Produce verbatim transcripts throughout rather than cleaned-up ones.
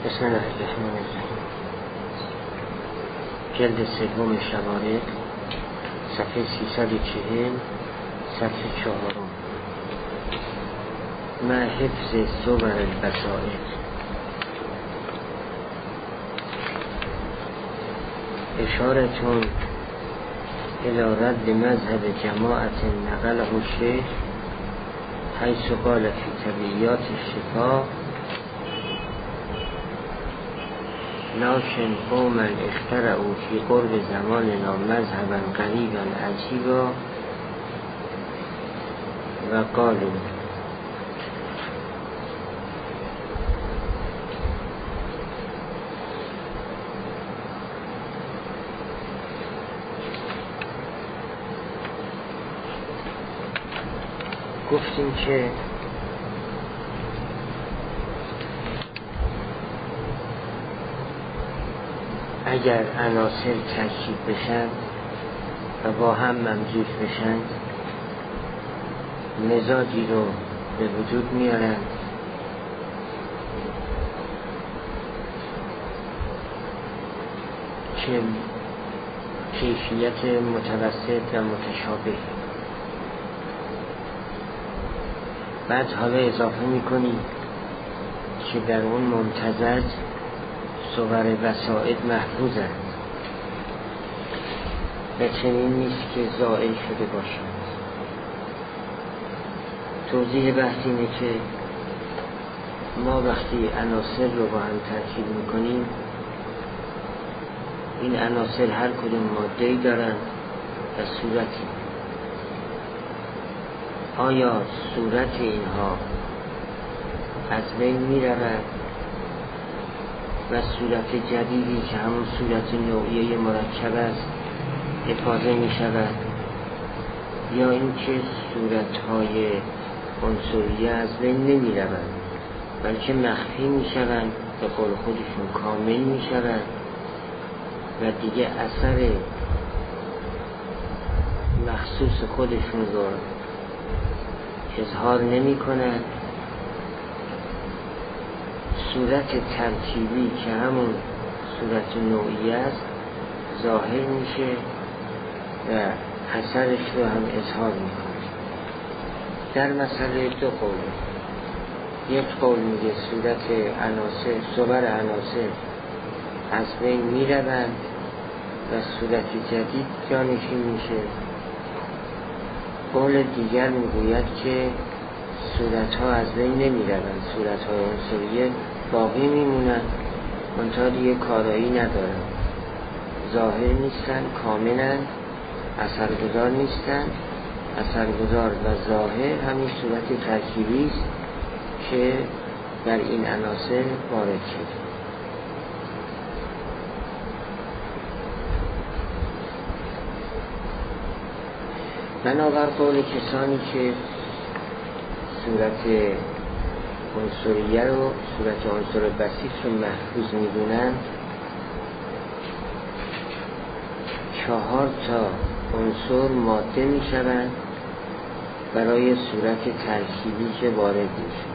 بسم الله الرحمن الرحیم. جلد سوم شوارد، صفحه سیصد و چهل، صفحه چهارم. مع حفظ صور البصائر. اشارتون الى رد مذهب جماعت نقله الشیخ حیث قال فی طبیعیات الشفا لکن قوما اخترعوا فی قرب زماننا مذهبا غریبا عجیبا و قالوا گفتیم که اگر عناصر ترکیب بشن و با هم ممزوج بشن مزاجی رو به وجود میارن که کیفیت متوسط و متشابه. بعد حالا اضافه میکنی که در اون ممتزج صور وسائد محفوظند و چنین نیست که زائل شده باشند. توضیح بحث اینه که ما وقتی عناصر رو با هم ترکیب میکنیم این عناصر هر کدوم ماده‌ای دارن و صورتی. آیا صورت اینها از بین می رود و صورت جدیدی که همون صورت نوعیه مرکب است حفاظه می شود، یا اینکه صورتهای عنصریه از بین نمی روند بلکه مخفی می شوند، به قول خودشون کامل می شوند و دیگه اثر مخصوص خودشون رو اظهار نمی کند. صورت ترکیبی که همون صورت نوعی است ظاهر میشه و اثرش رو هم اظهار میکنه. در مسئله دو قول، یک قول میگه صورت عناصر صور عناصر از بین میروند و صورت جدید جانشین میشه. قول دیگر میگوید که صورت ها از بین نمی روند، صورت های عنصریه باقی میمونند منتها دیگه کارایی ندارن، ظاهر نیستن، کاملن، اثرگذار نیستن. اثرگذار و ظاهر همین صورت ترکیبی است که در این عناصر وارد شده. بنابر قول کسانی که صورت عنصریه رو، صورت عنصر بسیط رو محفوظ میدونن، چهار تا عنصر ماده میشوند برای صورت ترکیبی که وارد میشه.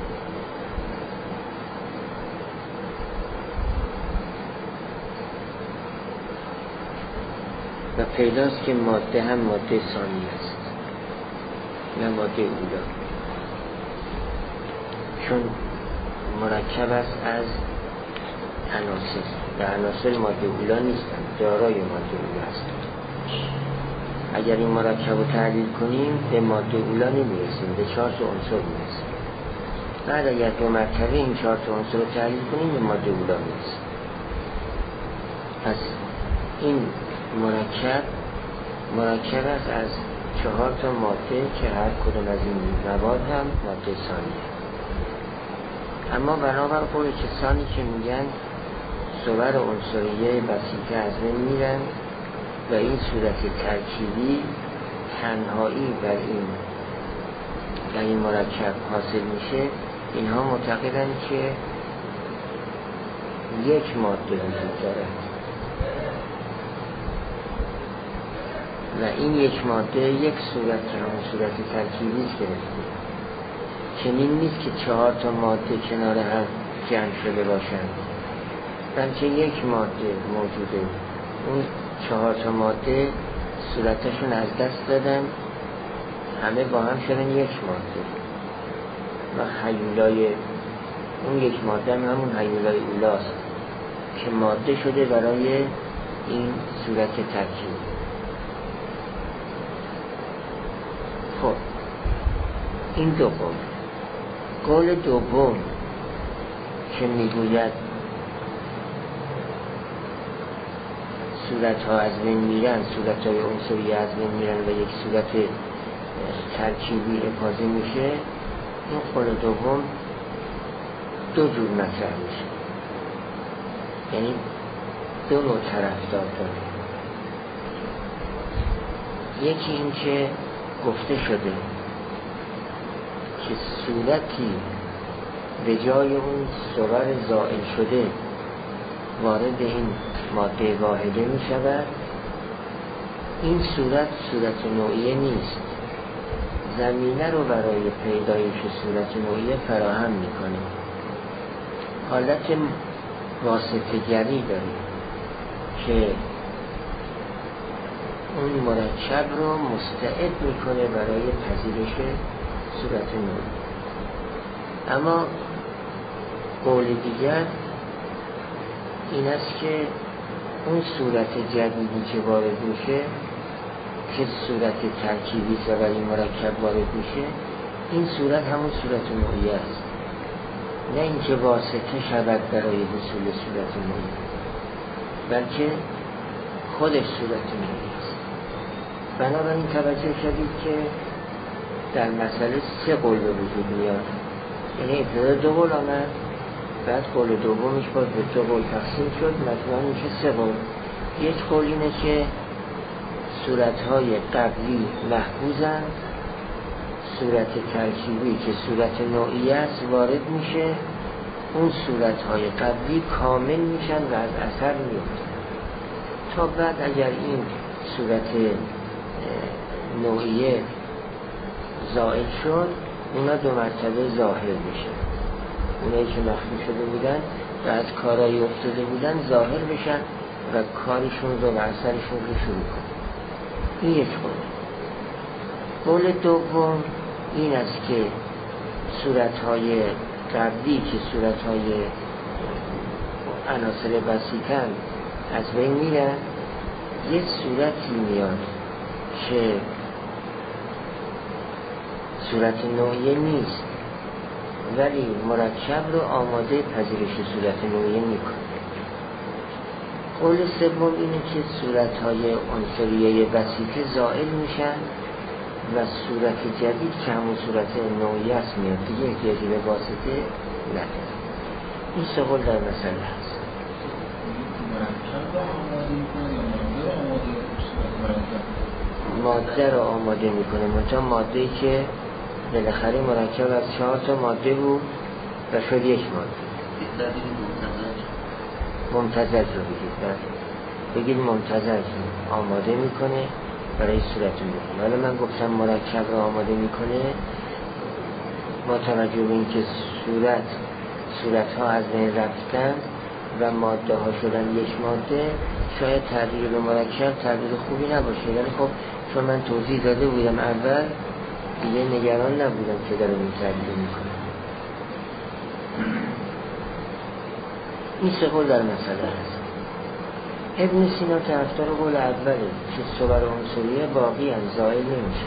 و پیداست که ماده هم ماده ثانی است نه ماده اولا، چون مرکب است از عناصر و عناصر ماده اولا نیستند، دارای ماده اولا هستند. اگر این مرکب رو تحلیل کنیم به ماده اولا نمیرسیم، به چهار تا عنصر میرسیم. بعد اگر دو مرتبه این چهار تا عنصر رو تحلیل کنیم به ماده اولا میرسیم. پس این مرکب مرکب است از چهار تا ماده که هر کدوم از این مواد هم ماده ثانیه. اما بنابر قول کسانی که میگن صور عنصریه بسیطه از بین میرن و این صورت ترکیبی تنهایی بر این در این مرکب حاصل میشه، اینها معتقدن که یک ماده وجود دارد و این یک ماده یک صورت که همون صورت ترکیبی است گرفته. چنین نیست که چهار تا ماده کنار هم جمع شده باشن، بلکه یک ماده موجوده، اون چهار تا ماده صورتشون از دست دادن، همه با هم شدن یک ماده و هیولای اون یک ماده هم همون هیولای اولاست که ماده شده برای این صورت ترکیب. خب این دو قول. قول دوم که میگوید صورت ها از بین میرن، صورت های عنصری از بین میرن و یک صورت ترکیبی افاضه میشه، این قول دوم دو جور مطرح میشه، یعنی دو نوع طرفدار داره. یکی این که گفته شده که صورتی به جای اون صور زائل شده وارد این ماده واحده می شود، این صورت صورت نوعیه نیست، زمینه رو برای پیدایش صورت نوعیه فراهم می کنه، حالت واسطه گری داره که اون مرکب رو مستعد میکنه برای پذیرش صورت نوعی. اما قول دیگر این است که اون صورت جدیدی که وارد میشه که صورت ترکیبی است و برای مرکب وارد میشه، این صورت همون صورت نوعی است، نه اینکه واسطه شود برای حصول صورت نوعی، بلکه خودش صورت نوعی است. بنابراین توجه شدید که در مسئله سه قول به وجود میاد، یعنی ابتدا دو قول آمد، بعد قول دومش باز به دو قول تقسیم شد، مجموعاً میشه سه قول. یک قول اینه که صورتهای قبلی محفوظن، صورت ترکیبی که صورت نوعی است وارد میشه، اون صورتهای قبلی کامل میشن و از اثر میفتن، تا بعد اگر این صورت نوعیه زائل شد، اونا دو مرتبه ظاهر میشه، اونایی که مخفی شده بودن و از کارایی افتاده بودن ظاهر بشن و کارشون رو و اثرشون رو شروع کنن. این یک قول. قول دوم این است که صورتهای قبلی که صورتهای عناصر بسیطن از بین میرن، یک صورتی میاد که صورت نوعیه نیست ولی مرکب رو آماده پذیرش صورت نوعیه میکنه. قول سوم اینه که صورتهای عنصریه بسیطه زائل میشن و صورت جدید که همون صورت نوعیه است میاد، دیگه احتیاجی به واسطه نداره. این سه قول در مسئله هست. ماده رو آماده میکنه، منتها ماده‌ای که بالاخره مرکب از چهار تا ماده بود و شد یک ماده. ممتزج رو بگید، بگید ممتزج آماده میکنه برای صورت نوعی. حالا من گفتم مرکب رو آماده میکنه، ما توجه به این که صورت صورت ها از بین رفتن و ماده ها شدن یک ماده، شاید تغییر به مرکب تغییر خوبی نباشه، ولی خب چون من توضیح داده بودم اول، دیگه نگران نبودم که داره این تغییر میکنه. این سه قول در مسئله هست. ابن سینا طرفدار قول اوله که صور عنصریه باقی هم زائل نمیشه.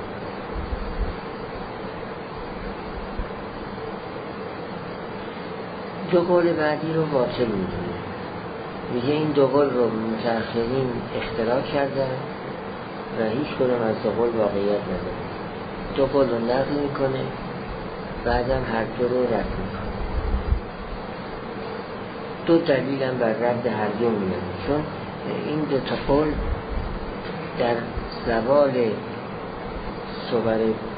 دو قول بعدی رو باطل میدونه، میگه این دو قول رو متأخرین اختراع کردن و هیچ کدوم از دو قول واقعیت نداره. دو قول رو نقل میکنه، بعدم هر دو رو رد میکنه. دو دلیل هم بر رد هر دو میاد، چون این دو تا قول در زوال صور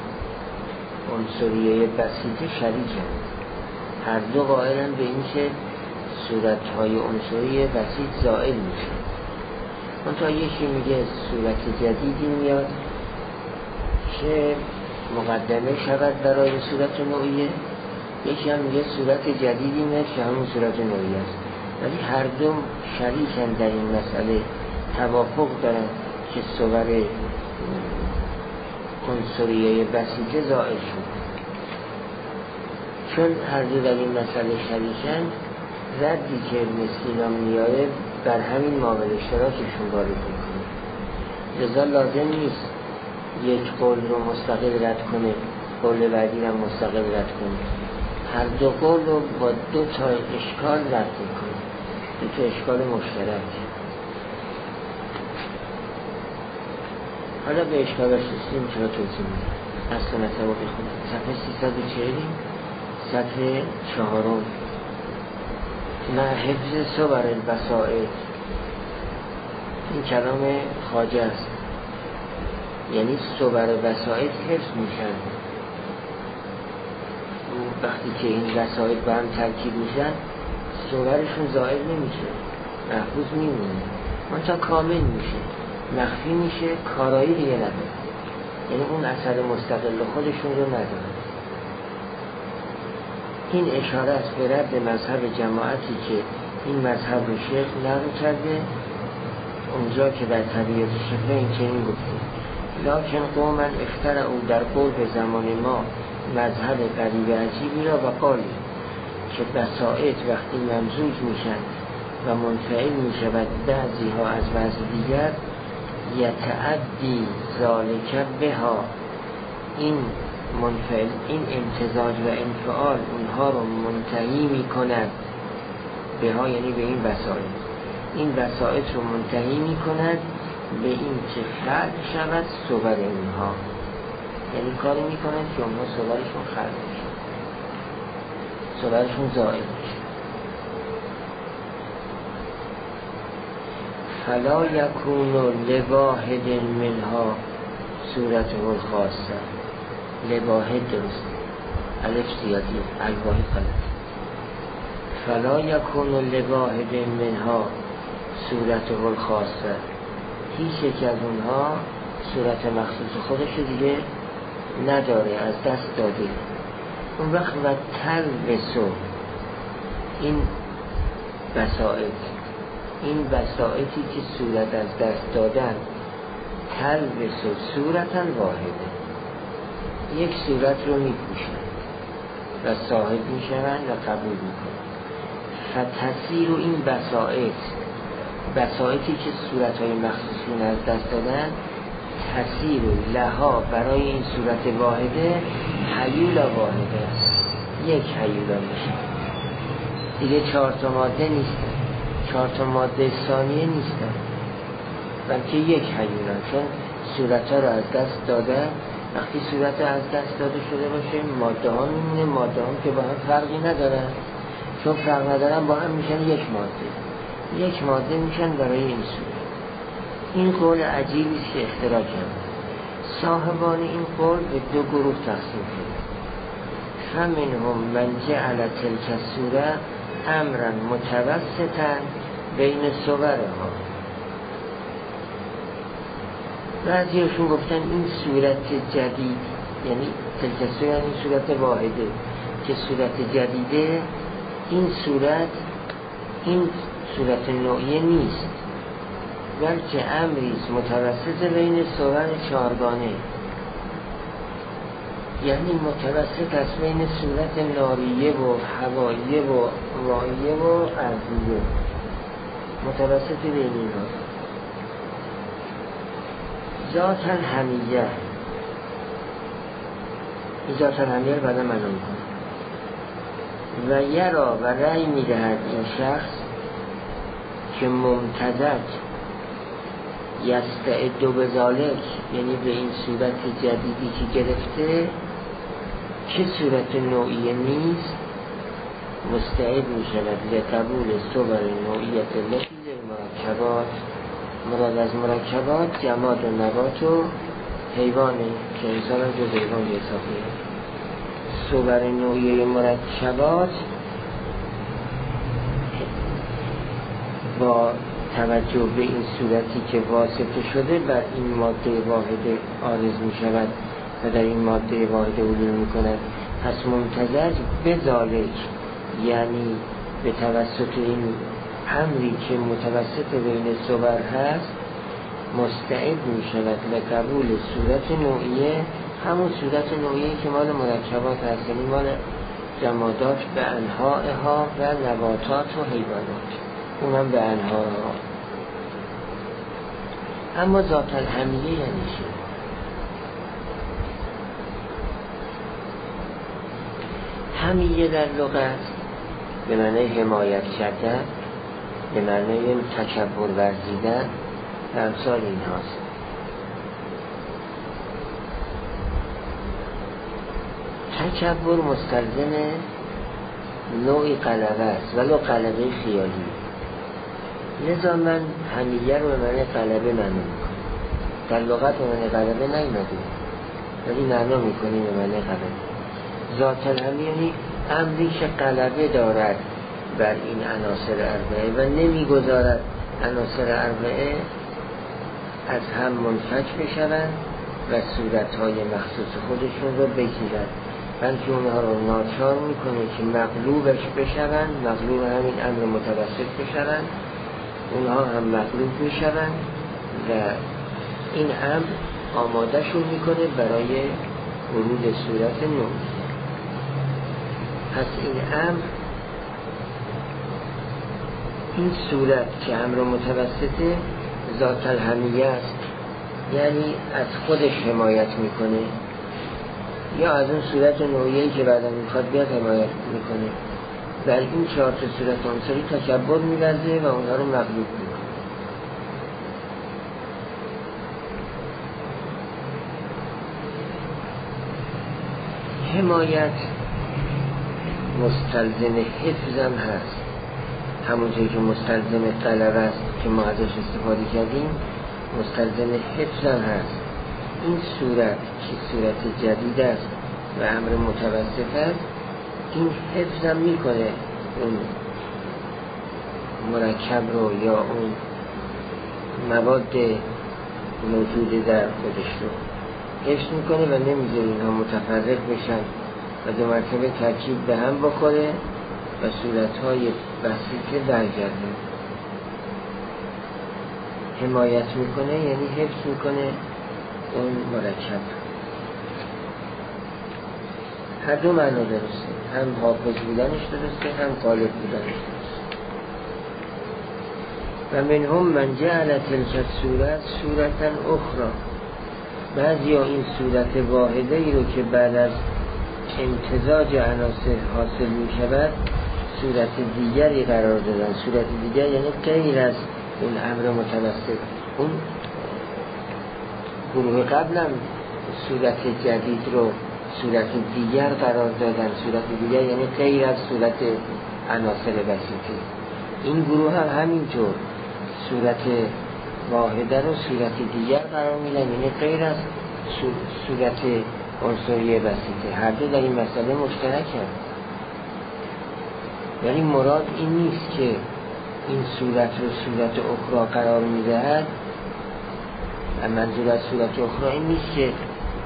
عنصریه بسیطه شریکن. هر دو قائلن به این که صورتهای عنصریه بسیط زائل میشه. منتها یکی میگه صورت جدیدی میاد که مقدمه شود برای صورت نوعیه یکی هم میگه صورت جدیدی میاد که همون صورت نوعی است، ولی هر دو شریکن در این مسئله، توافق دارن که صور عنصریه بسیطه زائل شد. چون هر دو در این مسئله شریکن، ردی که مسکینا میاره بر همین مابل اشتراکشون وارد میکنه، لذا لازم نیست یک قول رو مستقل رد کنه، قول بعدی رو مستقل رد کنه، هر دو قول رو با دو تا اشکال رد میکنه، دو تا اشکال مشترک. حالا به اشکال رسیدیم چرا توضیح میدیم. اصلا نتبا بخونم صفحه سیصد و چهل صفحه چهارم. مع حفظ صور البسائط، این کلام خواجه است، یعنی صور بسائط حفظ میشن. وقتی که این بسائط با هم ترکیب میشن صورشون زائل نمیشه، محفوظ میمونه، منتها کامل میشه، مخفی میشه، کارایی دیگه نداره، یعنی اون اثر مستقل خودشون رو نداره. این اشاره است به رد مذهب جماعتی که این مذهب رو شیخ نقل کرده، اونجا که در طبیعت شفه این چنین گفته: لکن قومن اخترعوا در قول به زمان ما مذهب غریب عجیبی را و قالی که بسائط وقتی ممزوج میشن و منفعل میشود بعضی ها از بعض دیگر، یتعدی ذالک بها، این منفعل، این امتزاج و انفعال اونها رو منتهی میکند، بها یعنی به این بسائط، این بسائط رو منتهی میکند به این که خلق شود صور اونها، یعنی کاری میکنند که اونها صورشون خلق میشه، صورشون زائل میشه. فلا یکون لواحد منها صورته الخاصه، لواحد درست، الف زیادی، الواحد غلط. فلا یکون لواحد منها صورته الخاصه، هیچ یک از اونها صورت مخصوص خودش دیگه نداره، از دست داده. اون وقت و تلبسو، این بسائط، این بسائطی که صورت از دست دادن، تلبسو صورتا واحده، یک صورت رو میپوشن و صاحب میشن و قبول میکنن. فتصیر و این بسائط، بسائطی که صورتهای مخصوصی از دست دادن، تصیر لها برای این صورت واحده حیولا واحده، یک حیولا میشه دیگه، چهار تا ماده نیستن، چهار تا ماده ثانیه نیستن، بلکه یک حیولا، چون صورت ها رو از دست دادن. وقتی صورت از دست داده شده باشه ماده ها میمونه، ماده ها که با هم فرقی ندارن، چون فرق ندارن با هم میشن یک ماده، یک ماده میشن برای این صورت. این قول عجیبی است که اختراع کرده. صاحبان این قول به دو گروه تقسیم شده. فمنهم من جعل تلک الصوره امرا متوسطا بین صورها، بعضیشون گفتن این صورت جدید، یعنی تلک الصوره این صورت واحده که صورت جدیده، این صورت این صورت نوعیه نیست، بلکه امریست متوسط بین صور چهارگانه، یعنی متوسط است بین صورت ناریه و هواییه و مائیه و ارضیه، متوسط بین اینها. ذات الحمیه، این ذات الحمیه رو بعدا معلوم کنم. و یرا و رأی میدهد این شخص که ممتدد یستعدو به ذالک، یعنی به این صورت جدیدی که گرفته که صورت نوعیه نیست، مستعد می شود لقبول صور نوعیت التي مرکبات، مراد از مرکبات جماد و نبات و حیوانه که انسان هم جز حیوان حسابه. صور نوعیه مرکبات با توجه به این صورتی که واسطه شده بر این ماده واحده عارض می شود و در این ماده واحده حلول می کند، پس منتظر به ذالک، یعنی به توسط این امری که متوسط بین صور هست مستعد می شود به قبول صورت نوعیه، همون صورت نوعیه که مال مرکبات هست، یعنی مال جمادات به انواعها و نباتات و حیوانات، اونم به انواعها. اما ذات الحمیه یعنی چی؟ حمیه در لغت به معنی حمایت کردن، به معنی تکبر ورزیدن و امثال این هاست. تکبر مستلزم نوعی غلبه است، ولو غلبه خیالی. لذا من حمیه رو به معنی غلبه معنا میکنم. در لغت به معنی غلبه نیامده، ولی معنا میکنیم به معنی غلبه. ذات الحمیه یعنی امری که غلبه دارد بر این عناصر اربعه و نمیگذارد عناصر اربعه از هم منفک بشوند و صورتهای مخصوص خودشون رو بگیرند، بلکه اونها رو ناچار میکنه که مغلوبش بشوند، مغلوب همین امر متوسط بشوند، اونها هم مغلوب میشوند و این امر آماده شون میکنه برای ورود صورت نو. پس این امر، این صورت که امر متوسطه ذات الحمیه است، یعنی از خودش حمایت میکنه یا از اون صورت نوعیه‌ای که بعدا میخواد بیاد حمایت میکنه. در این چهار تا صورت عنصری تکبر می‌ورزه و اونها رو مغلوب میکنه. حمایت مستلزم حفظم هست، همونطوری که مستلزم طلب است که ما ازش استفاده کردیم، مستلزم حفظم هست. این صورت که صورت جدید است و امر متوسط است، این حفظم میکنه اون مرکب رو یا اون مواد موجود در خودش رو حفظ میکنه و نمیذاره اینها متفرق بشن و دو مرتبه ترکیب به هم بخوره و صورتهای بسیطه برگرده. حمایت میکنه یعنی حفظ میکنه اون مرکب. هر دو معنا درسته، هم حافظ بودنش درسته، هم غالب بودنش درسته. و منهم من جعل تلک صورت صورتا اخرى، بعضی ها این صورت واحده ای رو که بعد از امتزاج عناصر حاصل می شود صورت دیگری قرار دادن. صورت دیگر یعنی غیر از اون امر متوسط. اون گروه قبلم صورت جدید رو صورت دیگر قرار دادن. صورت دیگر یعنی غیر از صورت عناصر بسیطه. این گروه هم همینطور صورت واحده رو صورت دیگر قرار میدن، یعنی غیر از صورت عنصری بسیطه. هر دو در این مسئله مشترک هست. یعنی مراد این نیست که این صورت رو صورت اخرى قرار میدهد. منظور از صورت اخرى این نیست که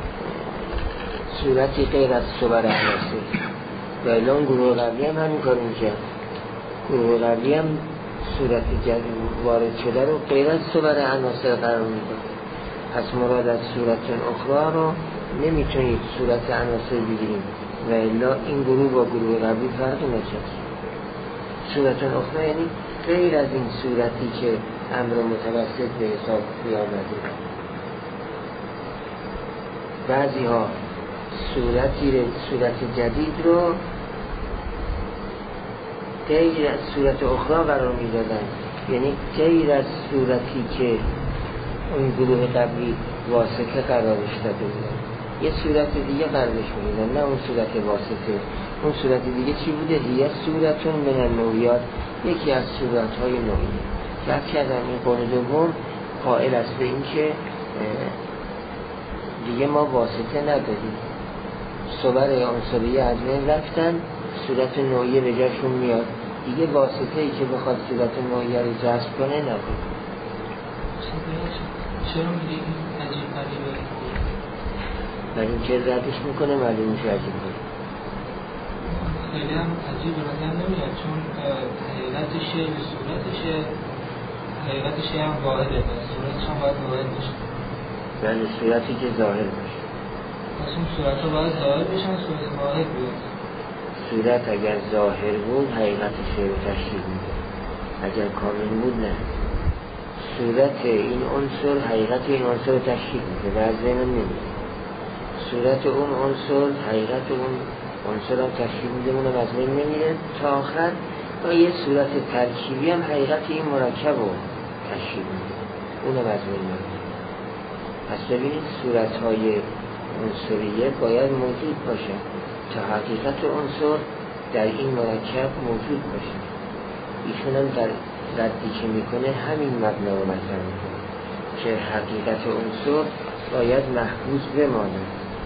صورتی غیر از صور عناصر. و الان گروه قبلی هم همین کار میکرد. گروه قبلی هم صورت جدید وارد شده رو غیر از صور عناصر قرار میدهد. پس مراد از صورت اخرى رو نمیتونید صورت عناصر بگیریم و الا این گروه با گروه قبلی فرق نشد. صورت اخرى یعنی غیر از این صورتی که امر متوسط به حساب بیامده. بعضی ها صورتی رو صورت جدید رو غیر از صورت اخرى قرار میدادن، یعنی غیر از صورتی که اون گروه قبلی واسطه قرارش داده بودن یه صورت دیگه قرارش میدادن، نه اون صورت واسطه. اون صورت دیگه چی بوده؟ یه صورتون من النوعیات، یکی از صورتهای نوعیه. فرق کردن این قول دوم قائل است به این که دیگه ما واسطه نداریم، صور عنصریه از بین رفتن، صورت نوعیه به جاشون میاد، دیگه واسطه ای که بخواد صورت نوعیه رو جذب کنه نداریم. چرا میگه عجیب غریبه؟ برای اینکه ردش میکنه معلوم میشه عجیب غریبه. خیلی هم عجیب به نظر نمیاد، چون حقیقتش به صورتشه، حقیقتش هم واحده، صورتش هم باید واحد باشه. یعنی صورتی که ظاهر باشه. پس اون صورت ها باید ظاهر بشن، صورت واحد بیاد. صورت اگر ظاهر بود حقیقتش رو تشکیل میده، اگر کامل بود نه. صورت این عنصر حقیقت این عنصر رو تشکیل میده و از ذهن نمیده. صورت اون عنصر حقیقت اون عنصر رو تشکیل میده، اونم از ذهن نمیده تا آخر. و یه صورت ترکیبی هم حقیقت این مرکب رو تشکیل میده، اونم از ذهن نمیده. پس ببینید صورت‌های عنصریه باید موجود باشه تا حقیقت عنصر در این مرکب موجود باشه. ایشون هم در ردی که میکنه همین مبنا رو مطرح میکنه که حقیقت عنصر باید محفوظ بمانه.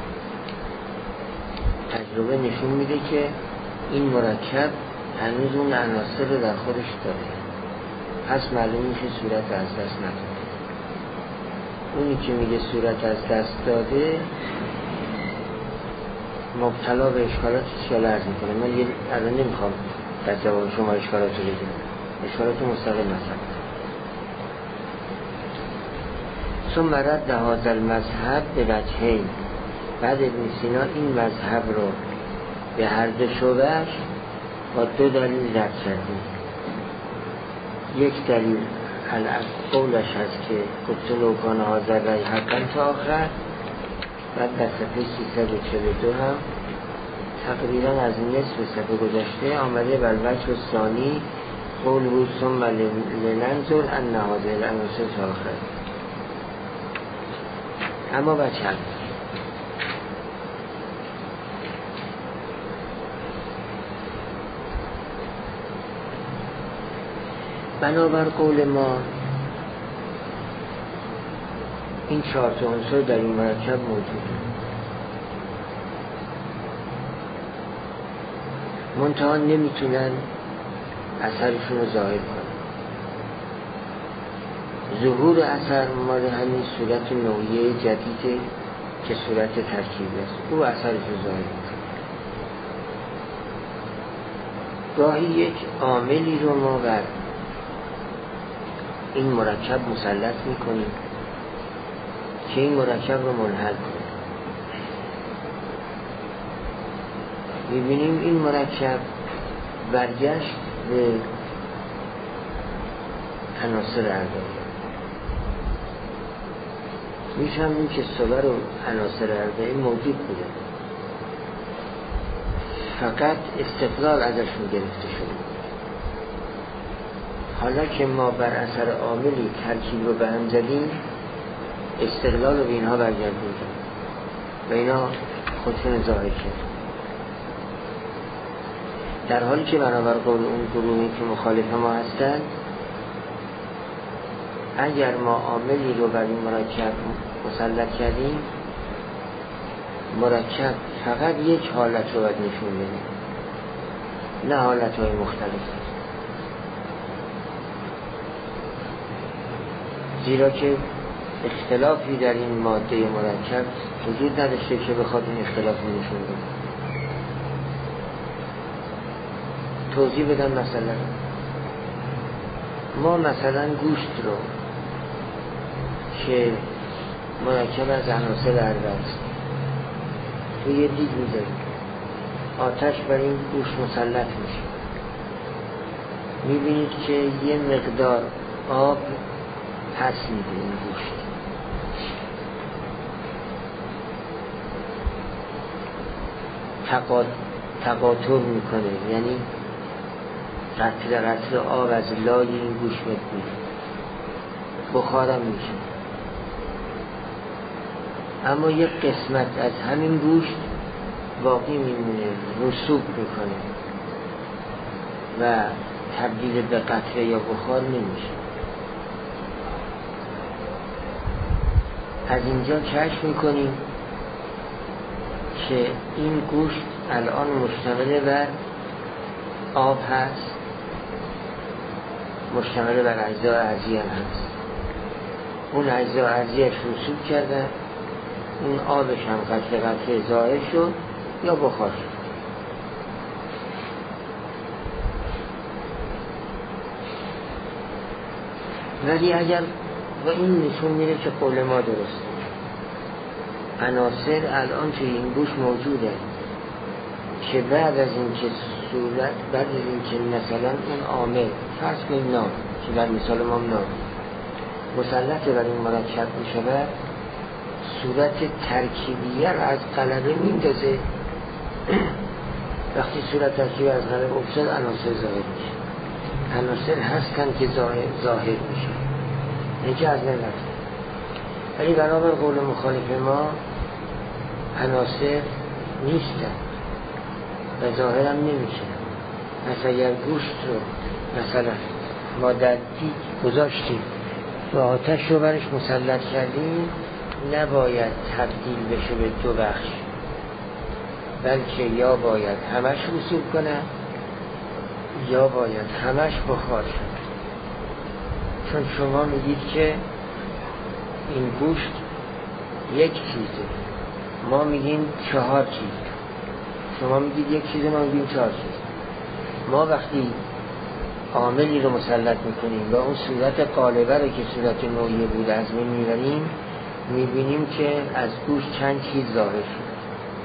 تجربه نشون میده که این مرکب هنوز اون عناصر رو در خودش داره، پس معلوم میشه صورت از دست نداده. اونی که میگه صورت از دست داده مبتلا به اشکالات چیالا عرض میکنه. من یه الان نمیخوام در جواب شما اشکالات رو بگم، اشکالات مستقل مثلا. ثم رد هذا المذهب به وجهین، بعد ابن سینا این مذهب رو به هر دو شعبه‌اش با دو دلیل رد کردیم. یک دلیل قولش هست که گفت لو کان هذا رأی حقا تا آخر. بعد در صفحه سیصد و چهل و دو هم تقریبا از نصف صفحه گذشته آمده بر وجه ثانی قول بود ثم لننظر ان هذه العناصر تا آخر. اما وجه هم بنابر قول ما این چهار تا عنصر در این مرکب موجوده، منتها نمیتونن اثرشون رو ظاهر کنن. ظهور اثر مال همین صورت نوعیه جدیده که صورت ترکیبی است، او اثرش رو ظاهر میکنه. گاهی یک عاملی رو ما بر این مرکب مسلط میکنیم که این مرکب رو منحل کنه. میبینیم این مرکب برگشت به عناصر اربعه. میفهمیم که صور و عناصر اربعه موجود بوده، فقط استقلال ازشون گرفته شده. حالا که ما بر اثر عاملی ترکیب رو به هم زدیم، استقلال رو به اینها برگردوندیم و اینا خودشون ظاهر کرد. در حالی که بنابر قول اون گروهی که مخالف ما هستند، اگر ما عاملی رو بر این مرکب مسلط کردیم، مرکب فقط یک حالت رو باید نشون بده، نه حالتهای مختلف. زیرا که اختلافی در این ماده مرکب وجود نداشته که بخواد این اختلاف رو نشون بده. توضیح بدم. مثلا ما مثلا گوشت رو که مرکب از عناصر اربعه است توی یه دیگ میذاریم، آتش بر این گوشت مسلط میشه، میبینید که یه مقدار آب پس میده این گوشت. تقا... تقاطر میکنه، یعنی قطره قطره آب از لای این گوشت میاد، بخارم میشه. اما یک قسمت از همین گوشت باقی میمونه، رسوب میکنه و تبدیل به قطره یا بخار نمیشه. از اینجا کشف میکنیم که این گوشت الان مشتمل بر آب هست، مشتمل بر اجزای ارضی هم هست. اون اجزای ارضیش رسوب کرده، اون آبش هم قطره قطره ظاهر شد یا بخار شد. ولی اگر و این نشون میره که قول ما درسته، عناصر الان توی این گوش موجوده که بعد از این که صورت بعد از این که مثلا اون عامل فرض کنیم نام که در مثال ما نام مسلط بر این مرکب میشود، صورت ترکیبیه را از غلبه میندازه. وقتی صورت ترکیبی از غلبه افتاد عناصر ظاهر میشه، عناصر هستن که ظاهر, ظاهر میشه اینجا از نرفت. ولی بنابر قول مخالف ما عناصر نیستن و ظاهر هم نمیشه. مثلا اگر گوشت رو مثلا ما در دیگ گذاشتیم و آتش رو برش مسلط کردیم، نباید تبدیل بشه به دو بخش، بلکه یا باید همش رسوب کنه یا باید همش بخار شد. چون شما میگید که این گوشت یک چیزه، ما میگیم چهار چیز، شما میگید یک چیزه، ما میگیم چهار چیز. ما وقتی عاملی رو مسلط میکنیم و اون صورت قالبه رو که صورت نوعی بود از من میبریم، میبینیم که از گوشت چند چیز ظاهر شد.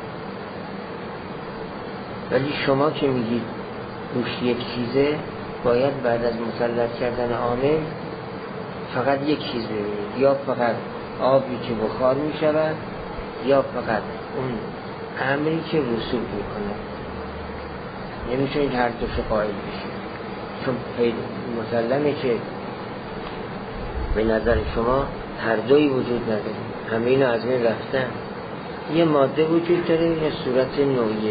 ولی شما که میگید گوشت یک چیزه، باید بعد از مسلط کردن عامل فقط یک چیز ببینید، یا فقط آبی که بخار میشود یا فقط اون امری که رسوب میکنه. نمیتونید هر دوش قائل بشید، چون مسلمه که به نظر شما هر دوی وجود نداره، همه اینا از من رفتن. یه ماده وجود داره، یه صورت نوعیه.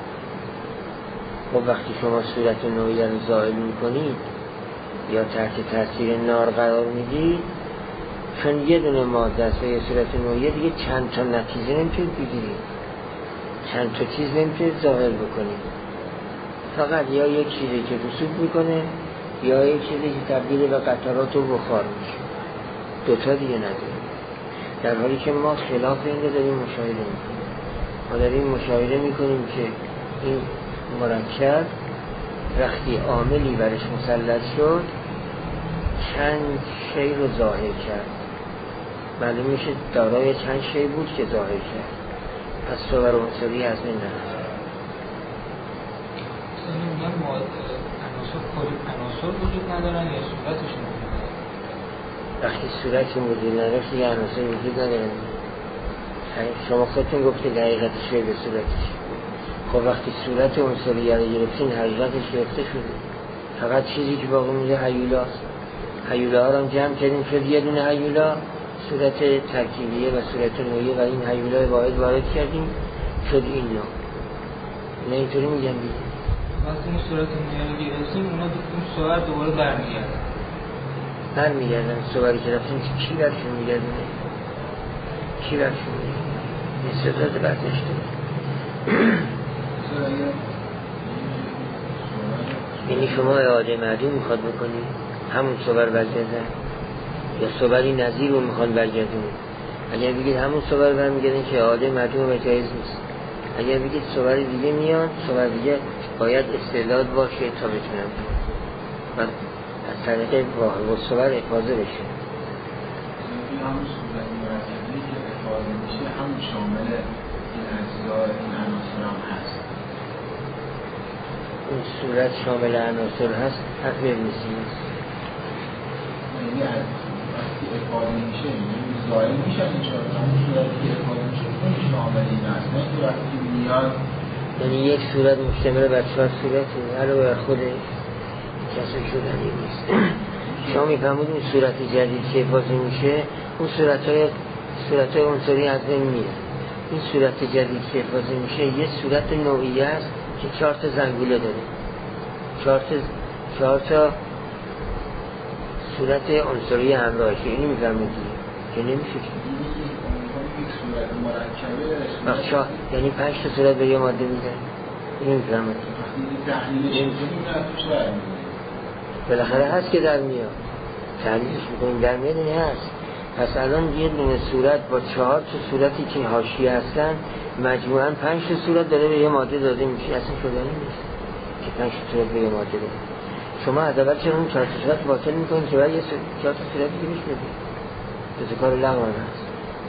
و وقتی شما صورت نوعیه رو زائل میکنید یا تحت تاثیر نار قرار میدید، چون یه دونه ماده است و یه صورت نوعیه، دیگه چند تا نتیجه نمیتونید بگیرید، چند تا چیز نمیتونید ظاهر بکنید. فقط یا یک چیزی که رسوب میکنه یا یک چیزی که تبدیل به قطرات و بخار میشه، دوتا دیگه نداریم. در حالی که ما خلاف این رو داریم مشاهده میکنیم. ما داریم مشاهده میکنیم که این مرکب وقتی عاملی برش مسلط شد چند شی رو ظاهر کرد. معلوم میشه دارای چند شی بود که ظاهر کرد. پس صور عنصری از این نهست. عناصر وجود ندارن یا صورتشون وجود ندارن؟ وقتی صورتی وجود نداره دیگه عناصر وجود ندارن. شما خودتون گفتید حقیقتش به صورتش. خب وقتی صورت عنصریه رو گرفتین حقیقتش گرفته شده، فقط چیزی که باقی میده هیولاست. هیولا ها رو جمع کردیم شد یه دونه هیولا، صورت ترکیبیه و صورت نوعیه و این هیولای واحد وارد کردیم شد این نوع. نه اینطوری میگم دیگه. وقتی این صورت نوعیه رو گرفتیم اونا اون صور دوباره برمیگردن برمیگردن صوری که رفتیم کی برشون میگردونه؟ کی برشون میگردونه؟ این صورت برداشته یعنی شما اعاده معدوم میخواد بکنی همون صور برگردن یا صوری نظیر رو میخواد برگردونی. اگر بگید همون صور برمیگردن که اعاده معدوم و جایز نیست. اگر بگید صور دیگه میان، صور دیگه باید استعداد باشه تا بتونم و از طریق واحد و صور افاظه بشه. این همون صورت مرکبی که افاظه میشه همون شامل این اجزا این عناصر هم هست. اون صورت شامل عناصر هست حرف نیست. یعنی از وقتی افاظه میشه یعنی ظاهر میشه این چهار همون صورتی که افاظه میشه اون شامل این هست. نه که وقتی میاد یعنی یک صورت مشتمل بر چهار صورتی علاوه بر خودش کسر شدنی نیست. شما میفهمید این صورت جدید که افاظه میشه اون صورت های صورت های عنصری از بین میره. این صورت جدید که افاظه میشه یه صورت نوعی است که چهار تا زنگوله داره، چهار تا چهار تا صورت عنصری همراهشه. اینو میفهمید که نمیشه یک صورت مرکبه وقت شا... یعنی پنج تا صورت به یه ماده میده. اینو میفهمید تحلیلش بالاخره هست که در میاد، تحلیلش میکنیم در میاد. این هست. پس الان یه دونه صورت با چهار تا صورتی که حاشیه هستن مجموعاً پنج تا صورت داره به یه ماده داده میشه. اصلا شدنی نیست که پنج تا صورت به یه ماده داده. شما از اول چرا اون چهار تا صورت باطل میکنید که باید یه چهار تا صورت دیگه میشه بدید جز کار لغوان هست.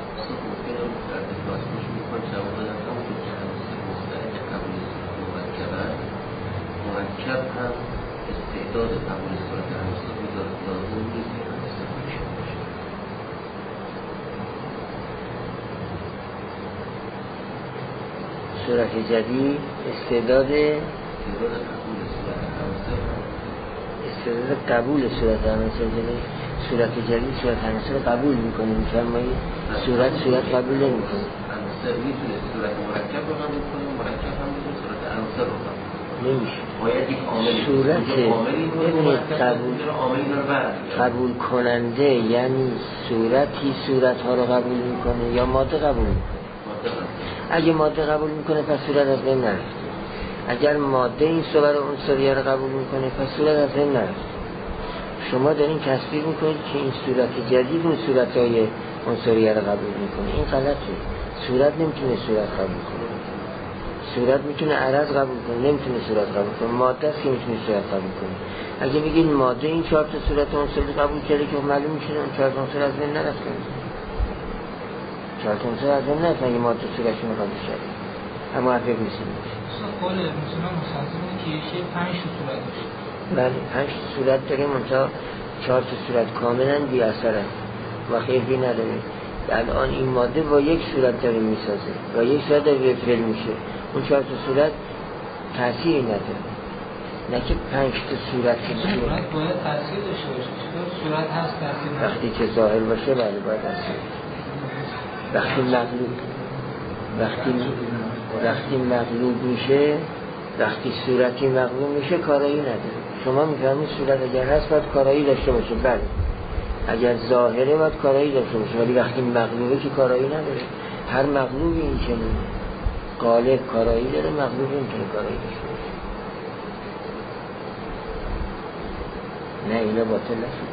مرکب هم استعداد قبول صورت عناصر میداره لازم نیست که عناصر باشه. صورت جدید استعداد استعداد قبول صورت عناصر جدید صورت جدید صورت عناصر قبول میکنه میفرمایی صورت صورت قبول نمیکنه. عناصر میتونه صورت مرکب رو قبول کنه مرکب هم میتونه صورت عناصر رو قبول نمیشه. باید یک عاملی صورت قبول قبول کننده یعنی صورتی صورت ها رو قبول میکنه یا ماده قبول میکنه. اگه ماده قبول میکنه پس صورت از بین نرفته. اگر ماده این صور و عنصریه رو قبول میکنه پس صورت از بین نرفته. شما دارین تصویر میکنید که این صورت جدید اون صورت های عنصریه رو قبول میکنه. این غلطه. صورت نمیتونه صورت قبول کنه. صورت میتونه عرض قبول کنه نمیتونه صورت قبول کنه. ماده است که میتونه صورت قبول کنه. اگه بگید ماده این چهار تا صورت عنصری قبول کرده که معلوم میشه اون چهار تا عنصر از بین نرفته. چهار تا عنصر از بین نرفته اگه ماده صورتشون قبول کرده. اما حرف نیست. قول مثلا مستلزمه که یه پنج تا صورت باشه. بله پنج تا صورت داریم منتها چهار تا صورت کاملا بی اثرن و خیلی نداره. الان این ماده با یک صورت داره میسازه و یک صورت داره فعل میشه. اون چهار تا صورت تأثیری نداره. نه که پنج تا صورت که صورت باید تأثیر داشته باشه. صورت هست تأثیر نداره. وقتی که ظاهر باشه بله باید تأثیر. وقتی مغلوب وقتی وقتی مغلوب میشه وقتی صورتی مغلوب میشه کارایی نداره. شما میفهمید صورت اگر هست باید کارایی داشته باشه. بله اگر ظاهره باید کارایی داشته باشه ولی وقتی مغلوبه که کارایی نداره. هر مغلوبی این چنین غالب کارایی داره مغلوب نمیتونه کارایی داشته باشه. نه اینا باطل نشد.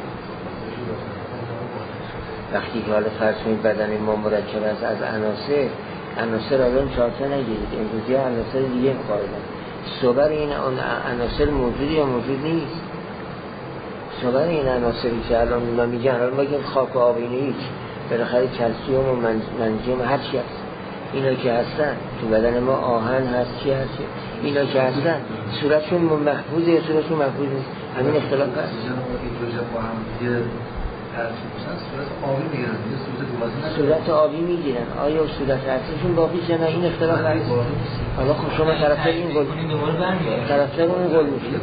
وقتی که حالا فرض کنید بدن ما مرکب است از عناصر عناصر الان چهار تا نگیرید امروزی عناصر دیگه قاعدن. صور این عناصر موجودی یا موجود نیست. صور این عناصری که الان ما میگن الان ما میگیم خاک و آب اینه هیچ بالاخره کلسیم و منجم هر چی هست اینا که هستن تو بدن ما آهن هست چی هست اینا که هستن صورتشون محفوظه یا صورتشون محفوظ نیست. همین اختلاف هست. صورت آبی میگیرن آیا صورت اصلیشون باقی یا نه این اختلاف هست. حالا خب شما طرفدار این قول طرفدار اون قول میشید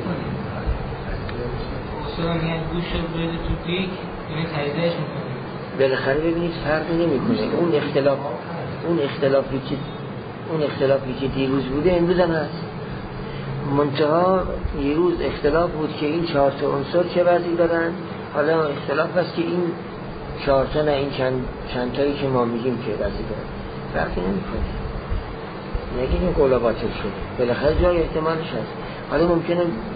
اصلا میگن گوش رو برده تو دیگ یعنی تاییدش میکنه. بالاخره ببینید فرق نمیکنه. اون اختلاف اون اختلافی که اون اختلافی که دیروز بوده امروز هم هست. منتها دیروز اختلاف بود که این چهار تا عنصر چه وضعی دارن. حالا اختلاف هست که این چهار تا نه این چند چند تایی که ما میگیم که وضعی دارن. فرقی نمیکنه. نگید این قولا باطل شد. بالاخره جای احتمالش هست. حالا ممکنه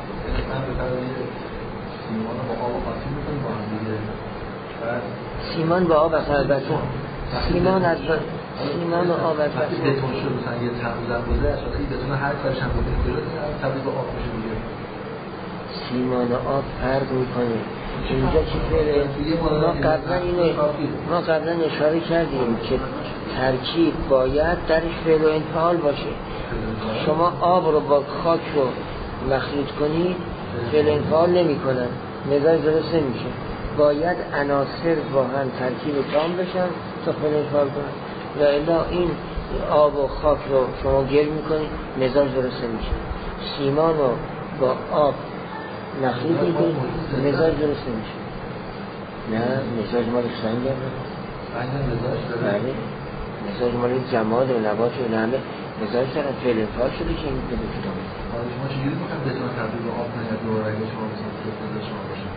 سیمان با آب از البته سیمان از سیمان و آب از وقتی بتون شد مثلا یه تموزن بوده اصلا این بتون هر کارش هم بوده کنید تبدیل به آب میشه دیگه. سیمان و آب فرق میکنه. اینجا چی فعله؟ ما قبلا اینو ما قبلا اشاره کردیم که ترکیب باید درش فعل و انفعال باشه. شما آب رو با خاک رو مخلوط کنید فعل انفعال نمی کنن نگاه درست نمیشه. باید عناصر با هم ترکیب تام بشن تا فعل انفعال کنن و الا این آب و خاک رو شما گل میکنید مزاج درست نمیشه. سیمان رو با آب مخلوط میکنید مزاج درست نمیشه. نه مزاج مال سنگ هم بله مزاج مال جماد و نبات و نمه مزاج دارن فعل انفعال شده که این بده که دامه. حالا شما چجوری میخواید بتون تبدیل به آب کنید دو رنگ شما مثلا فکر شما باشه؟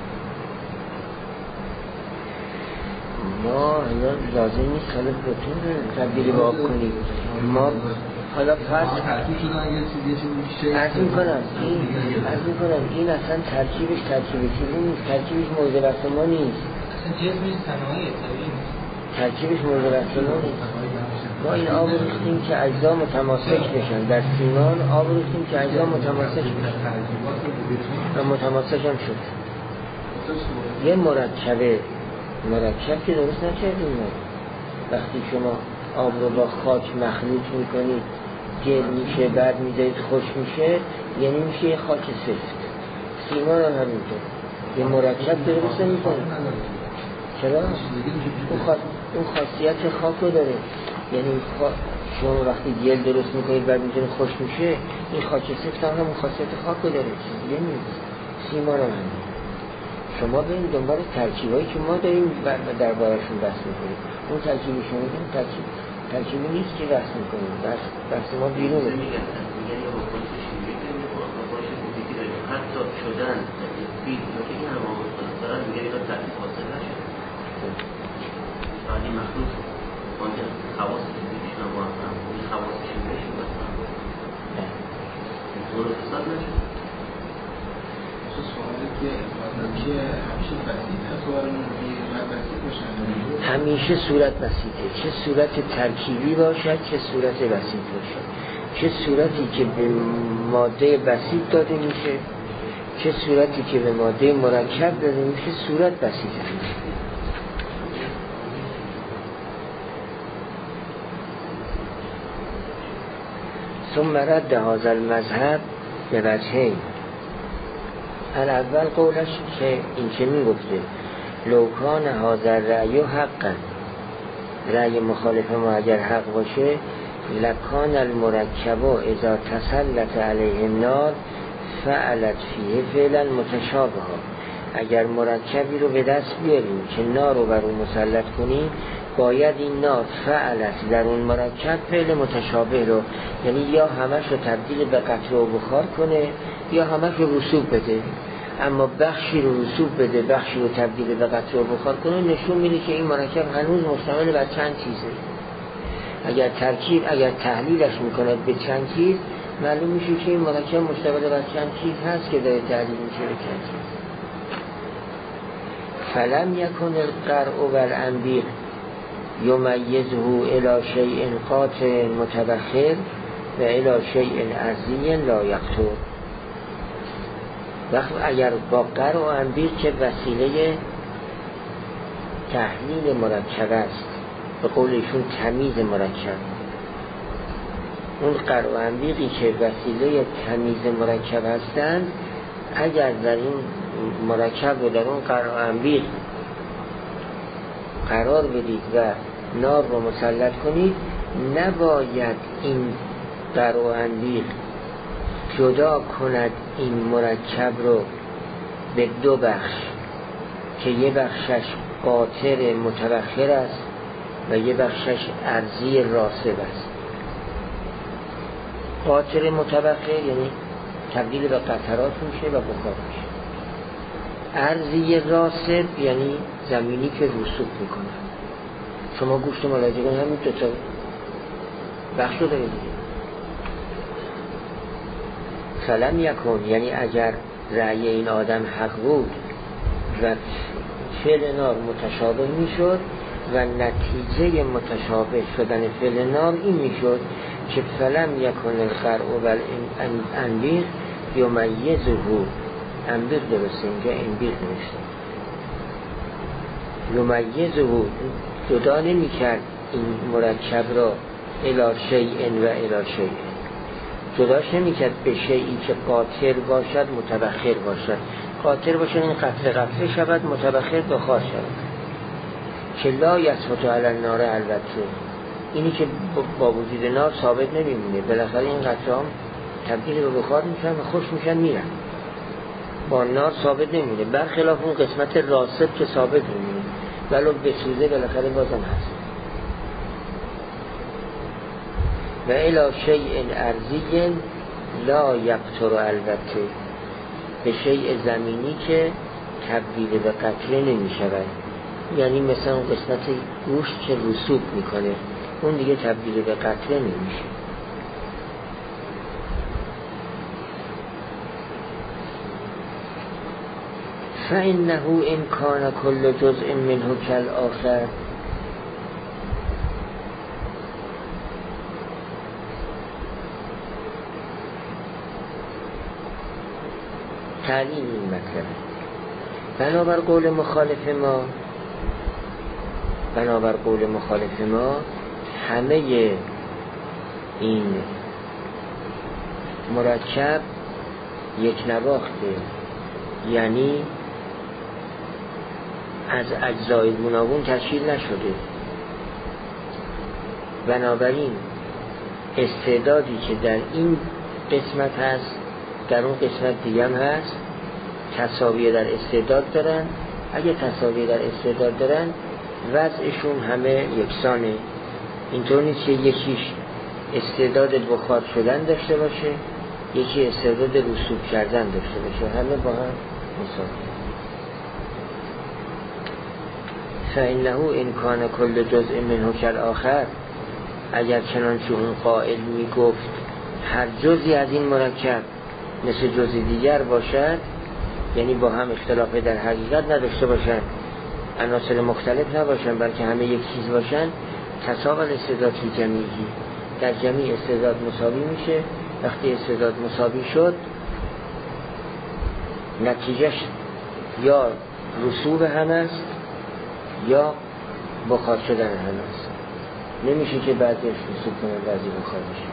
ما حالا لازم نیست حالا بتون تبدیل به آب کنید. ما حالا فرض ترکیب شدن یه چیز یه چیز عرض میکنم این عرض میکنم این اصلا ترکیبش ترکیب چیزی نیست. ترکیبش مورد بحث ما نیست. اصلا جسمش صنایع طبیعی نیست. ترکیبش مورد بحث ما نیست. ما این آب ریختیم که اجزا متماسک بشن، در سیمان آب ریختیم که اجزا متماسک بشن و متماسک هم شد. یه مرکبه مرکب که درست نکردیم ما. وقتی شما آب رو با خاک مخلوط میکنید گل میشه، بعد میذارید خوش میشه، یعنی میشه یه خاک سفت. سیمان هم همینطور یه مرکب درست نمیکنه. چرا؟ اون, خاص... اون خاصیت خاک رو داره. یعنی خا... شما وقتی گل درست میکنید بعد میذاره خوش میشه، این خاک سفت هم همون خاصیت خاک رو داره، چیزی نیست. سیمان هم همین. شما بریم دنبال ترکیبایی که ما داریم در بارشون بحث میکنیم. اون ترکیبی شما داریم ترکیب ترکیبی نیست که بحث میکنیم. بحث بحث ما بیرونه. یعنی با خودش شیوه با خودش فیزیکی داریم. حتی شدن فیز یا که این هم آموز دارن میگه اینا ترکیب حاصل نشد. بعدی مخلوط ممکن خواص فیزیکیشون هم با هم این خواص شیوهشون باید هم طور حساب نشد. سوالی که که همیشه بسیطه سوالمون صورت بسیط باشن، همیشه صورت بسیطه، چه صورت ترکیبی باشد چه صورت بسیط باشد، چه صورتی که به ماده بسیط داده میشه چه صورتی که به ماده مرکب داده میشه، صورت بسیطه میشه. ثم رد هذا المذهب به وجهین. الاول قولش که این که می گفته لوکان هذا رأی حقا، رأی مخالف ما اگر حق باشه، لکان المرکب اذا تسلط علیه النار فعلت فیه فعلا متشابه. اگر مرکبی رو به دست بیاریم که نار رو بر اون مسلط کنیم، باید این نار فعلت در اون مرکب فعل متشابه رو، یعنی یا همش رو تبدیل به قطره و بخار کنه یا همش رو رسوب بده. اما بخشی رو رسوب بده بخشی رو تبدیل به قطره و بخار کنه، نشون میده که این مرکب هنوز مشتمل بر چند چیزه. اگر ترکیب اگر تحلیلش میکند به چند چیز، معلوم میشه که این مرکب مشتمل بر چند چیز هست که داره تحلیل میشه به چند چیز. فلم یکن القرء والانبیق یمیزه الی شیء قاطع متبخر و الی شیء ارضی لا یقطع. وقت اگر با قرء و انبیق که وسیله تحلیل مرکب است، به قول ایشون تمیز مرکب، اون قرء و انبیقی که وسیله تمیز مرکب هستند، اگر در این مرکب و در اون قرء و انبیق قرار بدید و نار رو مسلط کنید، نباید این قرء و انبیق جدا کند این مرکب رو به دو بخش که یه بخشش قاطر متبخر است و یه بخشش ارضی راسب است. قاطر متبخر یعنی تبدیل به قطرات میشه و بخار میشه. ارضی راسب یعنی زمینی که رسوب میکنه. شما گوشت ملاجه کنید همین دو تا بخش رو دارید. فلم یکن یعنی اگر رأی این آدم حق بود و فعل نار متشابه میشد و نتیجه متشابه شدن فعل نار این میشد که فلم یکن القرء والانبیق یمیزه. انبیق درسته، اینجا انبیق نوشته. یمیزه جدا نمی کرد این مرکب را الی شیء و الی شیء، جداش نمی کرد به شیئی که قاطر باشد متبخر باشد. قاطر باشد این قطره قطره شود، متبخر بخار شود. که لا یثبت علی النار، البته اینی که با وجود نار ثابت نمیمونه، بالاخره این قطره هم تبدیل به بخار میشن و خوش میشن میرن، با نار ثابت نمیمونه. برخلاف اون قسمت راسب که ثابت میمونه، ولو بسوزه بالاخره بازم هست. و الی شیء ارضی لا یقطر، البته به شیء زمینی که تبدیل به قطره نمی شود. یعنی مثلا اون قسمت گوشت که رسوب میکنه اون دیگه تبدیل به قطره نمیشه. فإنه إن كان كل جزء منه كالآخر، تعلیم این مطلب. بنابر قول مخالف ما بنابر قول مخالف ما همه این مرکب یک نواخته، یعنی از اجزای گوناگون تشکیل نشده. بنابراین استعدادی که در این قسمت هست در اون قسمت دیگه هم هست، تساوی در استعداد دارن. اگه تساوی در استعداد دارن وضعشون همه یکسانه. اینطور نیست که یکیش استعداد بخار شدن داشته باشه، یکی استعداد رسوب کردن داشته باشه، همه با هم مساوی. فإنه إن كان كل جزء منه كالآخر، اگر چنانچه اون قائل می گفت هر جزئی از این مرکب مثل جزء دیگر باشد، یعنی با هم اختلاف در حقیقت نداشته باشند، عناصر مختلف نباشند، بلکه همه یک چیز باشند، تساوی الاستعداد فی جمیعه، در جمیع استعداد مساوی میشه. وقتی استعداد مساوی شد نتیجهش یا رسوب هم است یا بخار شدن هم است. نمیشه که بعدش رسوب کنه بعضی بخار بشه.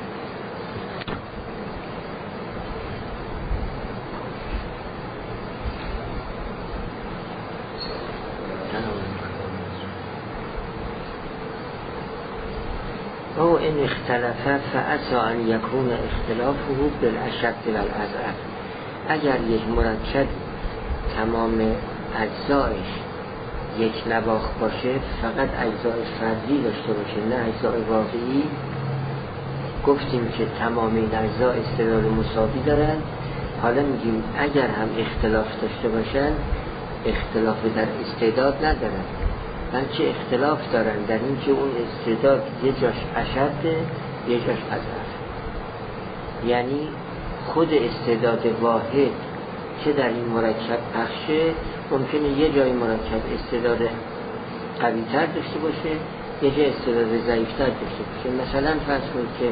او ان اختلف فعسى ان يكون اختلافه بالاشد والاضعف. اگر یک مرکب تمام اجزایش یک نواخ باشه، فقط اجزای فردی داشته باشه نه اجزای واقعی، گفتیم که تمام این اجزا استعداد مساوی دارن. حالا میگیم اگر هم اختلاف داشته باشن، اختلاف در استعداد ندارن، بلکه اختلاف دارن در این که اون استعداد یه جاش اشده یه جاش اضعف. یعنی خود استعداد واحد که در این مرکب پخشه، ممکنه یه جای مرکب استعداد قوی تر داشته باشه، یه جای استعداد ضعیف تر داشته باشه. مثلا فرض کنید که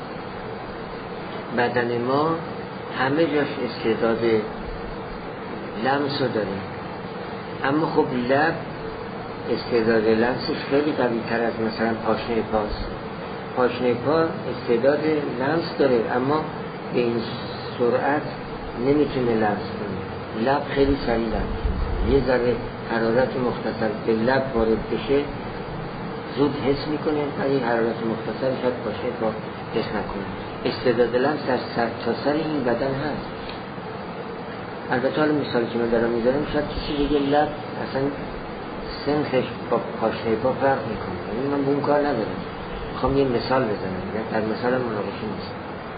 بدن ما همه جاش استعداد لمس رو داره، اما خب لب استعداد لمسش خیلی قوی تر از مثلا پاشنه پاست. پاشنه پا استعداد لمس داره اما به این سرعت نمیتونه لمس کنه. لب خیلی سریع لمس کنه، یه ذره حرارت مختصر به لب وارد بشه زود حس میکنه، ولی حرارت مختصر شاید پاشنه پا حس نکنه. استعداد لمس در سر تا سر این بدن هست. البته حالا مثالی که من دارم میذارم شاید کسی دیگه لب اصلا سنخش با پاشنه پا فرق میکنه، یعنی من به اون کار ندارم، میخوام یه مثال بزنم، در مثال مناقشه نیست.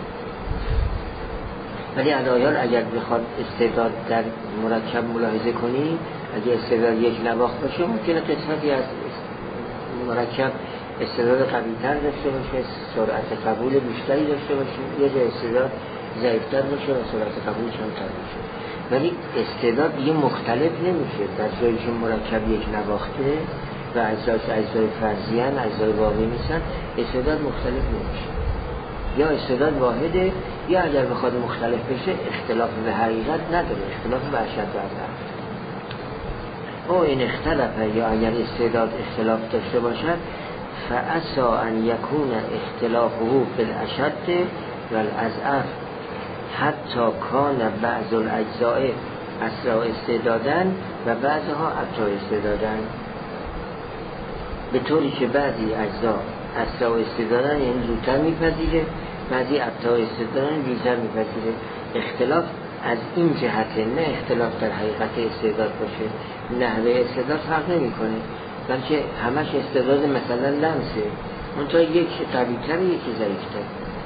ولی علایال اگر بخواد استعداد در مرکب ملاحظه کنی، اگه استعداد یک نواخت باشه، ممکنه قسمتی از مرکب استعداد قوی تر داشته باشه، سرعت قبول بیشتری داشته باشه، یه جای استعداد ضعیفتر باشه و سرعت قبول کمتر باشه. ولی استعداد یه مختلف نمیشه. در جایی که مرکب یک نواخته و اجزاش اجزای فرضی ان، اجزای واقعی نیستن، استعداد مختلف نمیشه. یا استعداد واحده، یا اگر بخواد مختلف بشه اختلاف به حقیقت نداره، اختلاف به اشد و اضعف. او این اختلاف، یا اگر استعداد اختلاف داشته باشد، فعسى ان یکون اختلافه بالاشد والاضعف حتی کان بعض الاجزاء اسرع استعدادن و بعضها ابطا استعدادن، به طوری که بعضی اجزا اسرع استعدادن یعنی زودتر میپذیره، بعضی ابطا استعدادن دیرتر میپذیره. اختلاف از این جهته، نه اختلاف در حقیقت استعداد باشه، نحوه استعداد فرق نمیکنه، بلکه همش استعداد مثلا لمسه، منتها یک قوی‌تر یکی ضعیف‌تر.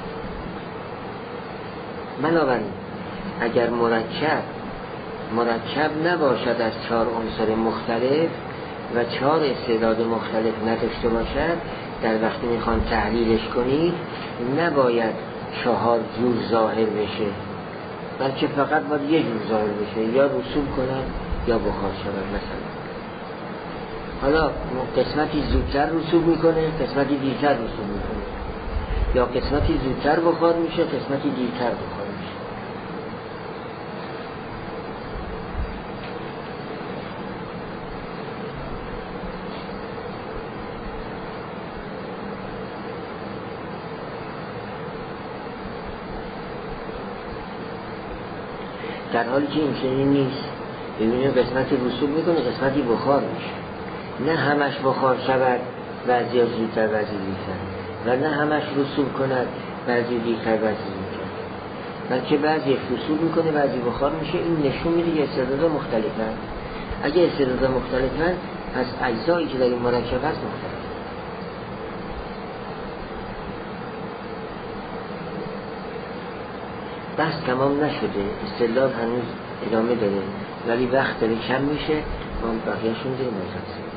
بنابراین اگر مرکب مرکب نباشد از چهار عنصر مختلف و چهار استعداد مختلف نداشته باشد، در وقتی میخوان تحلیلش کنید نباید چهار جور ظاهر بشه، بلکه فقط باید یه جور ظاهر بشه، یا رسوب کنن یا بخار شود. مثلا حالا قسمتی زودتر رسوب میکنه، قسمتی دیرتر رسوب میکنه، یا قسمتی زودتر بخار میشه، قسمتی دیرتر بخار میشه. در حالی که این چنین نیست. ببینید قسمتی رسوب میکنه، قسمتی بخار میشه. نه همش بخار شود، بعضی ها زودتر بعضی دیرتر، و نه همش رسوب کند، بعضی دیرتر بعضی زودتر، بلکه بعضی رسوب میکنه بعضی بخار میشه. این نشون میده که استعدادها مختلفن. اگه استعدادها مختلفن پس اجزایی که در این مرکب هست مختلف. بحث تمام نشده، استدلال هنوز ادامه داره، ولی وقت داره کم میشه. ما بقیه‌شون دیگه نمی‌رسیم.